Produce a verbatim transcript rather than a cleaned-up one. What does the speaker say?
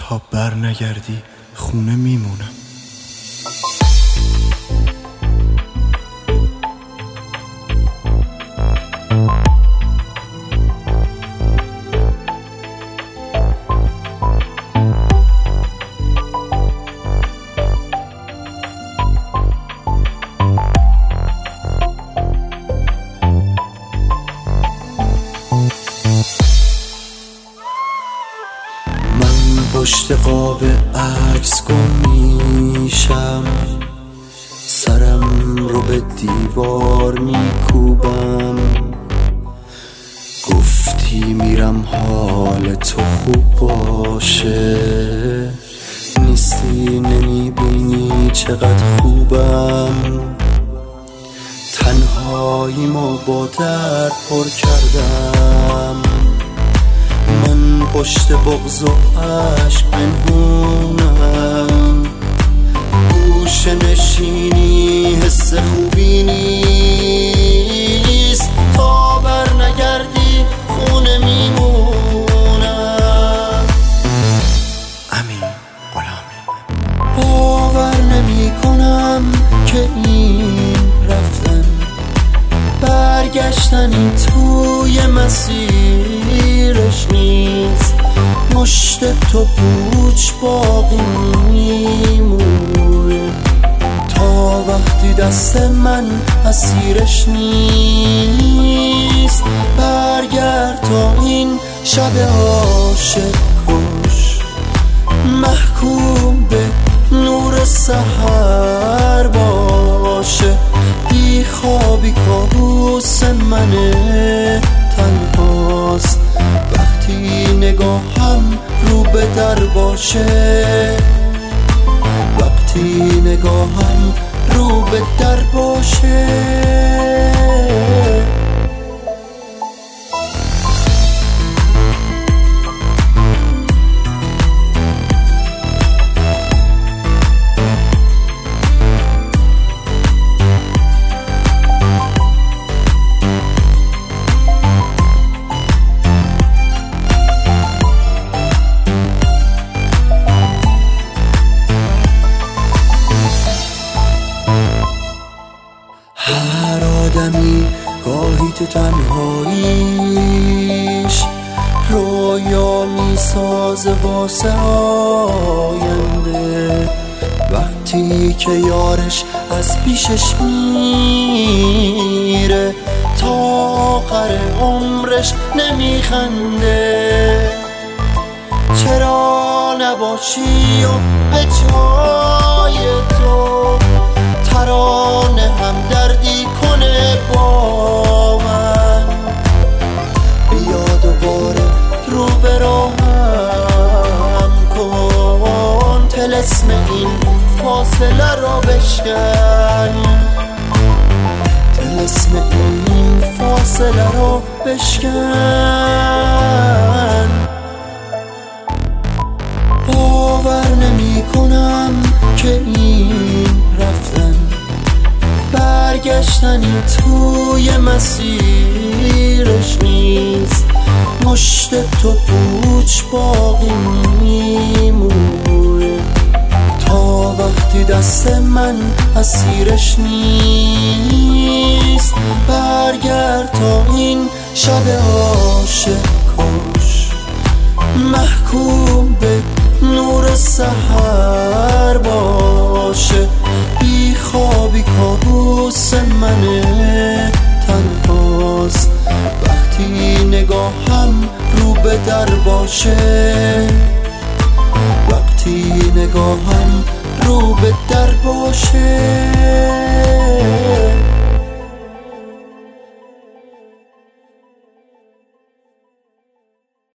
تا بر نگردی خونه میمونم. پشت قاب عکس گم میشم، سرم رو به دیوار میکوبم. گفتی میرم حال تو خوب باشه، نیستی نمیبینی چقدر خوبم. تنهایی ما با درد پر کردم، من پشت بغض و عشق پنهونم. گوشه نشینی حس خوبی نیست، تا بر نگردی خونه میمونم. امین غلامی. باور نمی کنم که این رفتن برگشتنی توی مسیرش نیست. مشت تو پوچ باقی میمونه تا وقتی دست من اسیرش نیست. برگرد تا این شب عاشق کش، محکوم به نور سحر باشه. بی خوابی کابوس منه تنهاست، وقتی نگاهم رو به در باشه. وقتی نگاهم رو به در باشه. هر آدمی گاهی تو تنهاییش رویا میسازه واسه آینده. وقتی که یارش از پیشش میره تا آخر عمرش نمیخنده. چرا نباشی و به جای تو ترانه هم دردی کنه با من. بیا دوباره رو به راهم کن، طلسم این فاصله را بشکن. طلسم این فاصله را بشکن. باور نمی کنم که این رفتن برگشتنی توی مسیرش نیست. مشت تو پوچ باقی میمونه تا وقتی دست من اسیرش نیست. برگرد تا این شب عاشق کش، محکوم به نور سحر باشه. بی خوابی کابوس منه تنهاست، وقتی نگاهم رو به در باشه. وقتی نگاهم رو به در باشه.